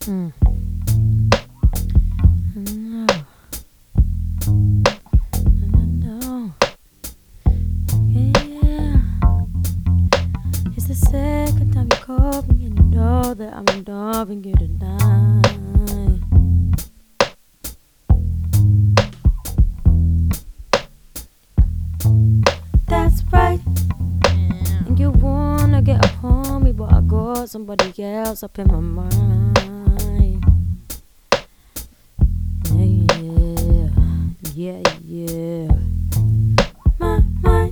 Mm. No. No. Yeah. It's the second time you called me, and you know that I'm ignoring you tonight. That's right. And you wanna get upon me, but I got somebody else up in my mind. Yeah. My mind.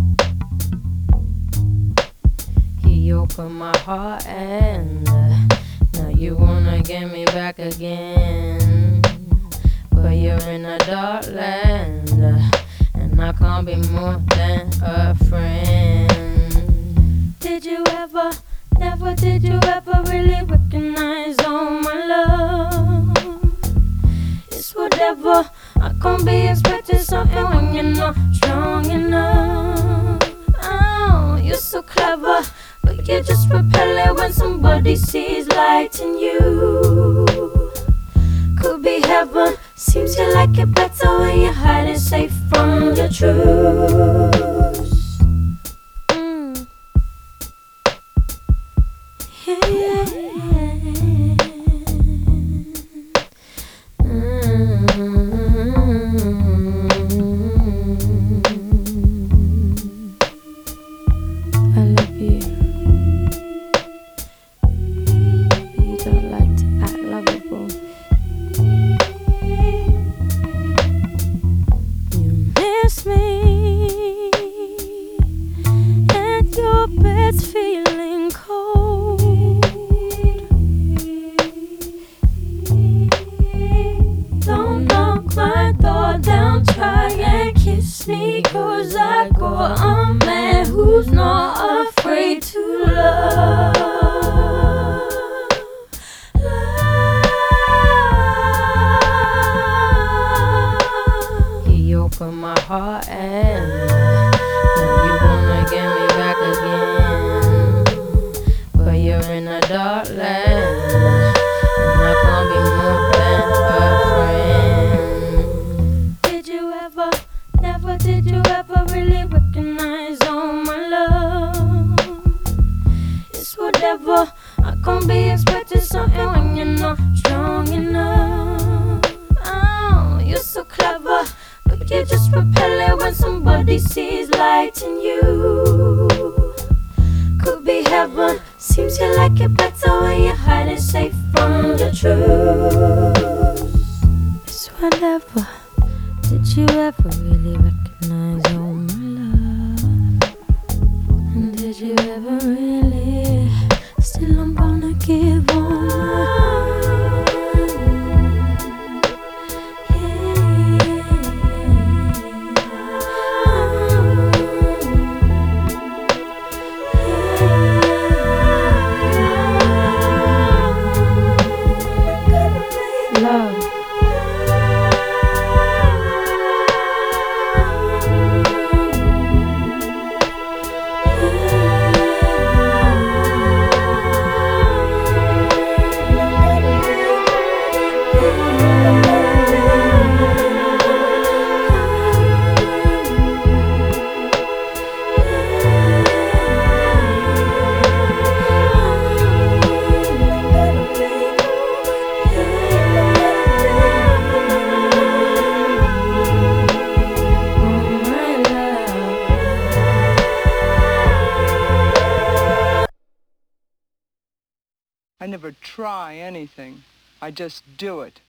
You opened my heart and now you wanna get me back again. But you're in a dark land, and I can't be more than a friend. Did you ever, never did you ever really recognize all my love? It's whatever, I can't be expecting something when you're not strong enough. Oh, you're so clever, but you just repel it when somebody sees light in you. Could be heaven, seems you like it better when you're hiding safe from your truth. Yeah. I love you. You don't like to act lovable. You miss me, and your bed's feeling cold. Don't knock my door down, try and kiss me, 'cause I got a man who's not afraid to love. You opened my heart and now you wanna get me back again. But you're in a dark land, and I can't be more than a friend. Did you ever, never did you ever really recognize all my love? It's whatever, I can't be expecting something when you're not strong enough. Oh, you're so clever, but you just repel it when somebody sees light in you. Could be heaven, seems you like it better when you're hiding safe from your truth. It's whatever, did you ever really recognize all my love? And did you ever really, still I'm gonna give all love. I never try anything. I just do it.